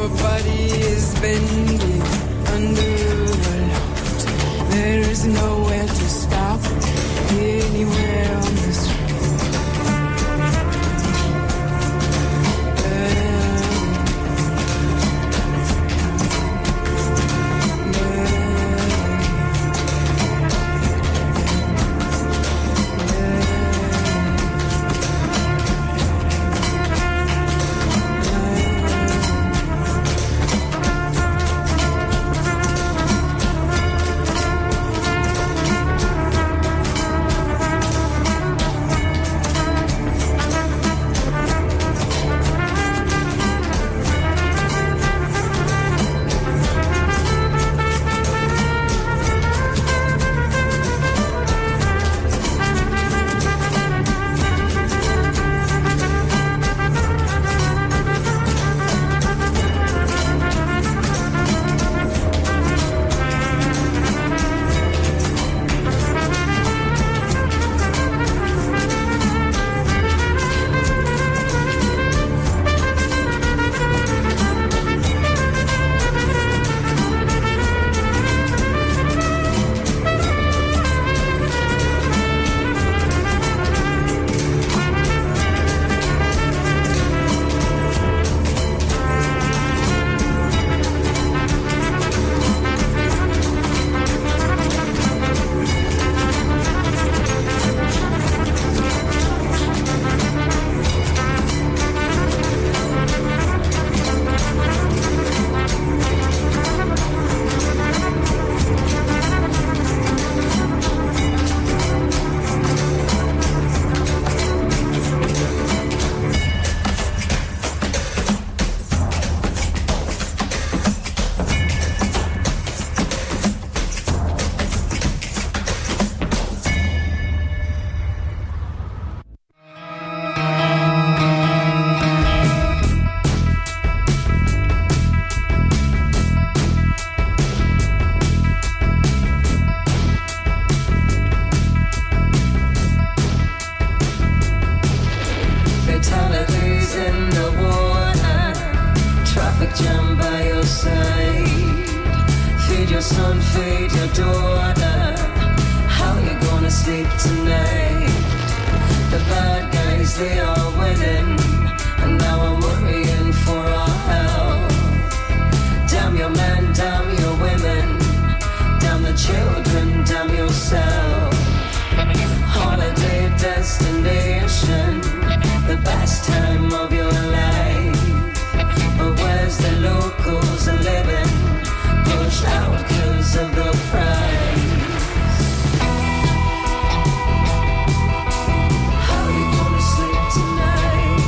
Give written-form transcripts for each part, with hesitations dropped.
body is bending under a lot. There is nowhere to stop anywhere on this road. How you gonna sleep tonight?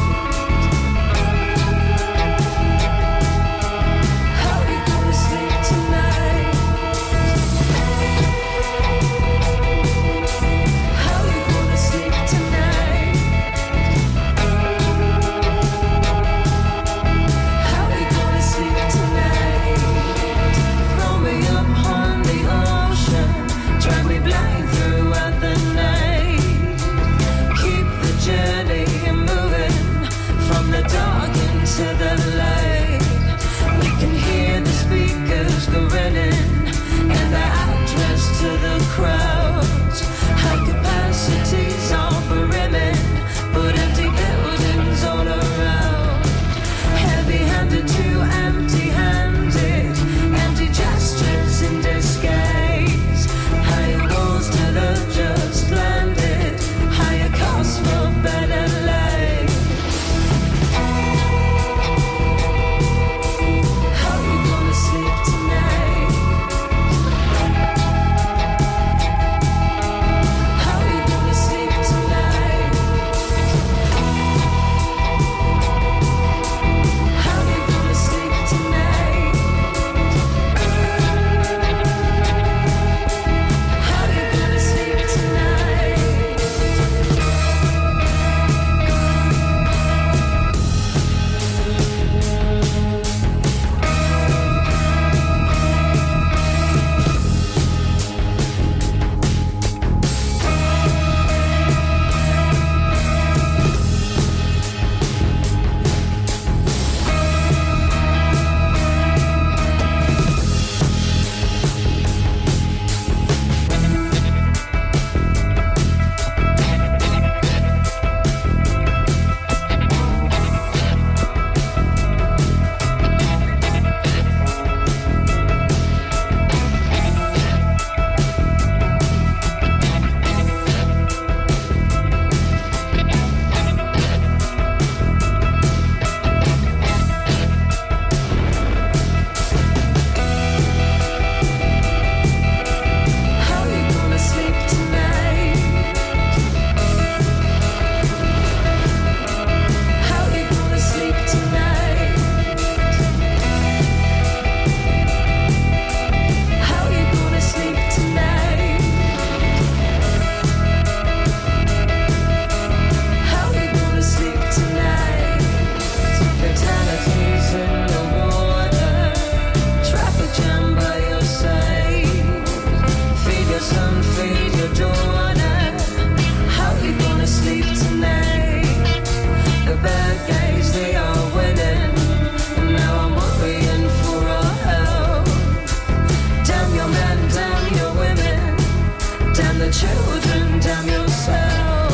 the children, damn yourself.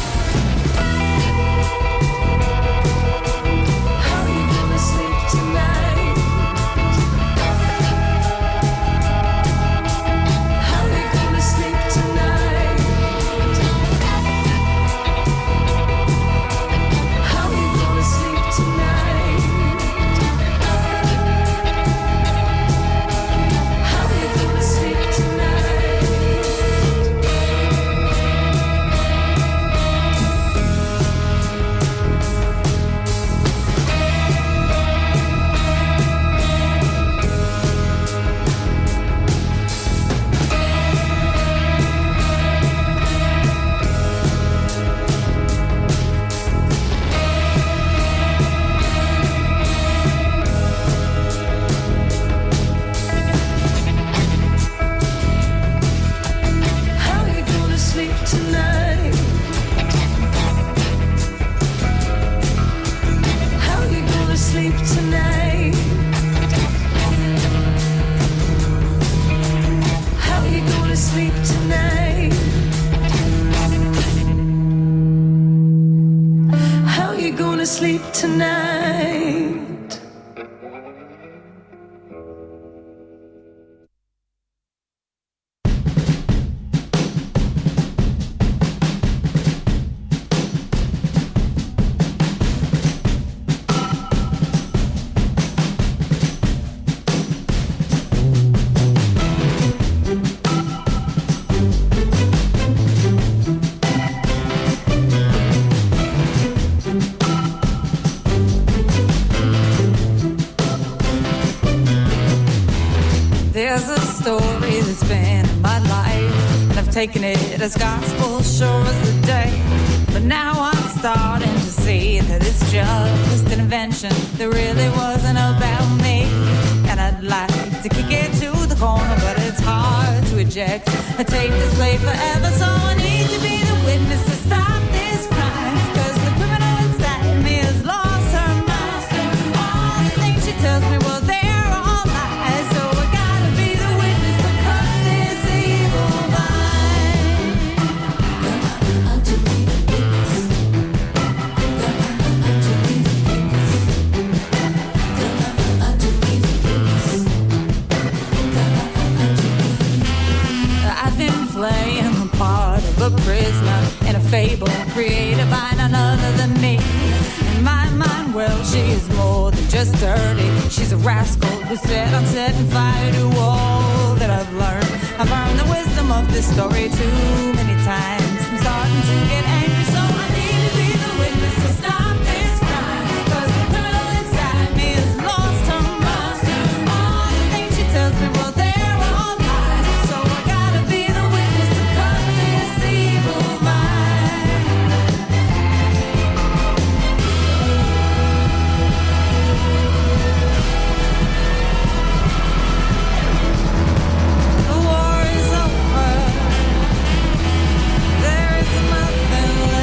How are you gonna sleep tonight? How are you gonna sleep tonight? How are you gonna sleep tonight? How are you gonna sleep tonight? How are you gonna sleep tonight? How are you gonna sleep tonight? How are you gonna sleep tonight? How are you gonna sleep tonight? There's a story that's been in my life, and I've taken it as gospel, sure as the day. But now I'm starting to see that it's just an invention that really wasn't about me. And I'd like to kick it to the corner, but it's hard to eject a tape display forever. So I need to be the witness to stop this crime, 'cause the criminal inside me has lost her mind. All the things she tells me, well, they're all lies. So I gotta be the witness to cut this evil line. To be the witness. To be the witness. To be the witness. I've been playing the part of a prisoner in a fable created by none other than me. In my mind, well, she is more than just dirty. She's a rascal who's set on setting fire to all that I've learned. I've earned the wisdom of this story too many times. I'm starting to get angry, so I need to be the witness to stop this crime. 'Cause the criminal inside me has lost her mind. All the things she tells me, well, they're all lies. So I gotta be the witness to cut this evil line. The war is over. There is nothing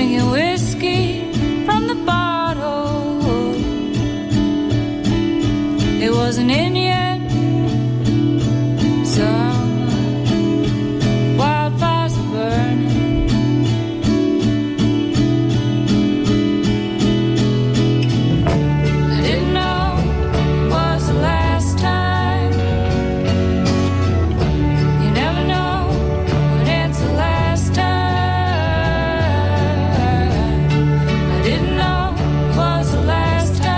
drinking whiskey from the bottle. It was an Indian summer, wildfires burning. I didn't know it was the last time. You never know when it's the last time. I didn't know it was the last time.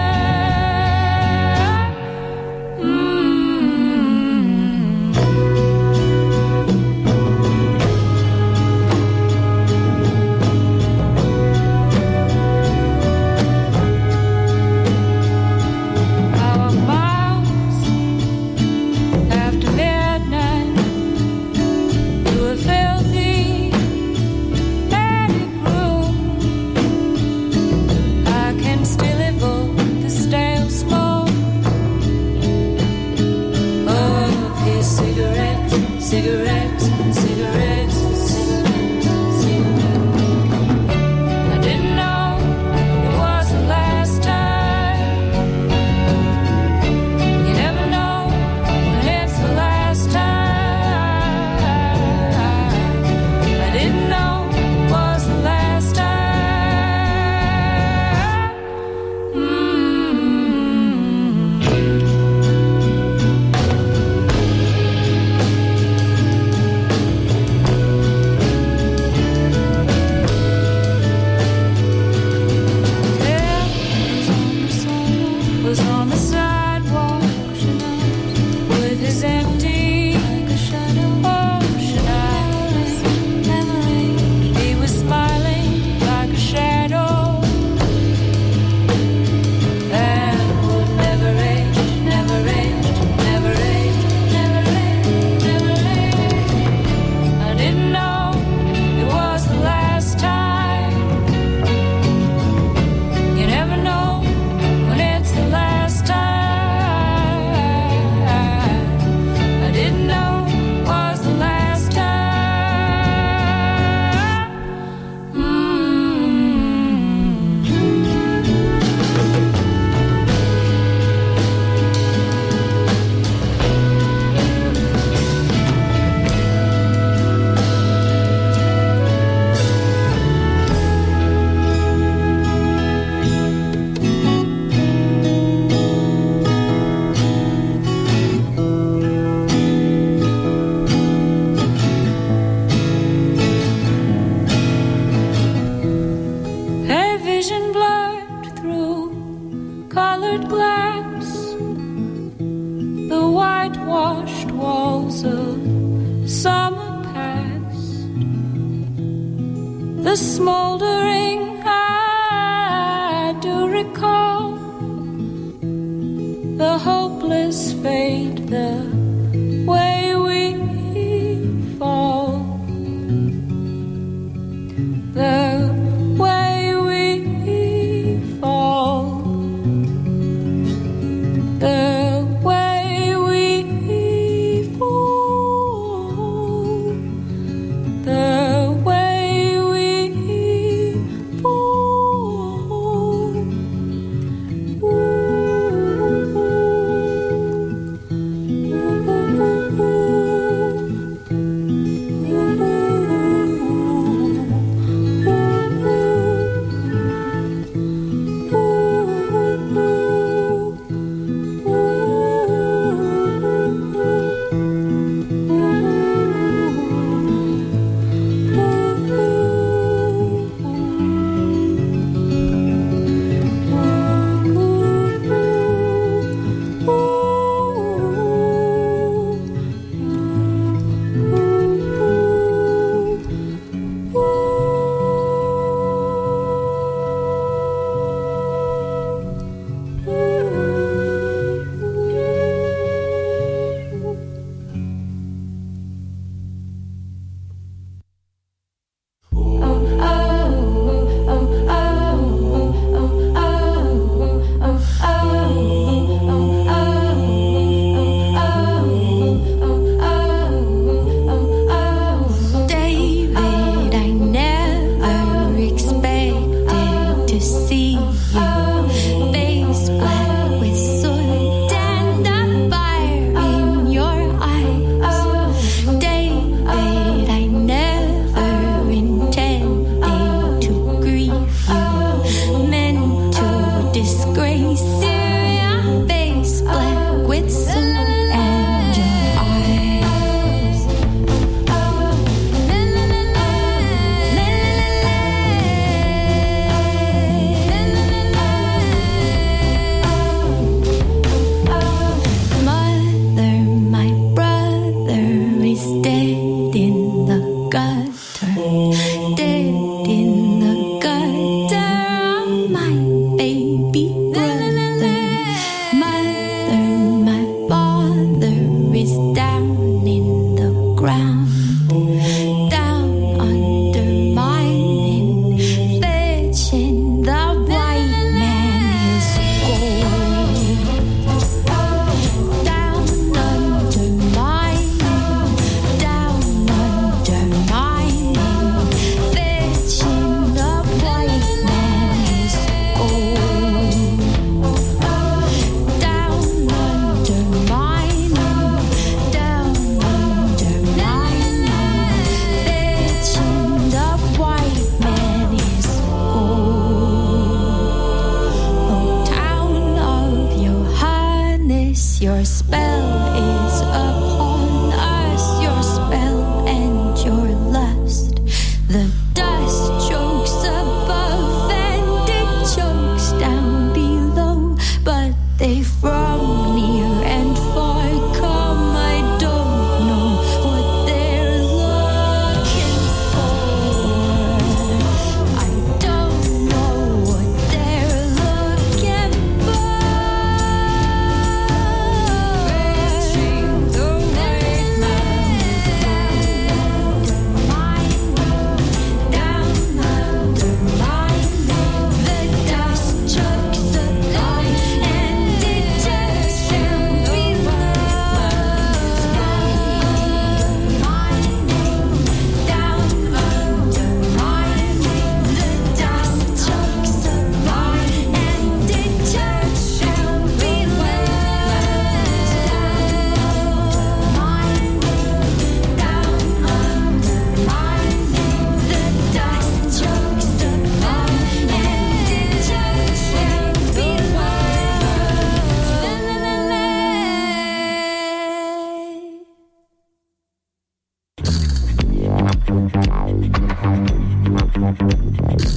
I walk miles after midnight to a filthy attic room. I can still evoke the stale smoke of his cigarettes, cigarettes, cigarettes, cigarettes, cigarettes. I didn't know it was the last time. You never know when it's the last time. I didn't know it was the last time. Was on the sidewalk with his empty ocean eyes. He was smiling like a shadow and would never age, never age, never age, never age, never age. I didn't know it was the last time. You never know when it's the last time. I didn't know it was the last time. A vision blurred through colored glass, the whitewashed walls of summer past, the smoldering I do recall, the hopeless fate, the way we fall, the way we fall, the way we fall, the way we fall. Ooh.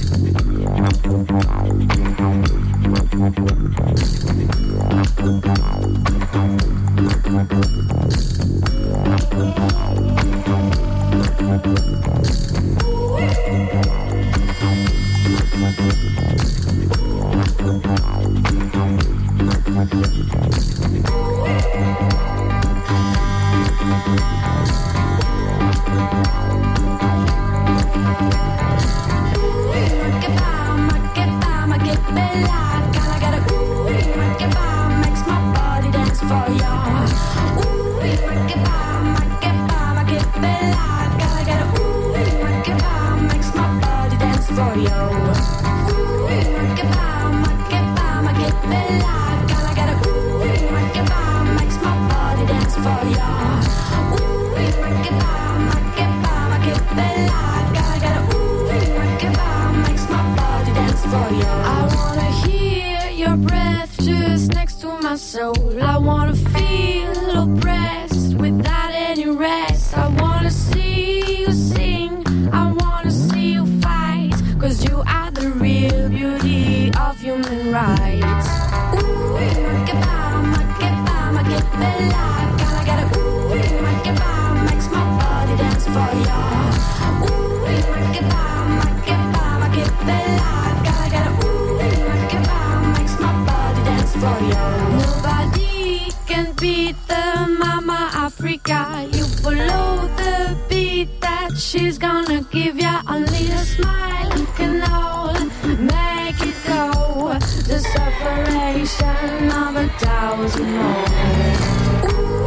Nobody can beat the Mama Africa. You follow the beat that she's gonna give ya. Only a smile can all make it go. The separation of 1,000 more. Ooh,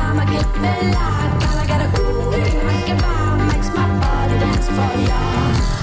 makes my body dance for ya.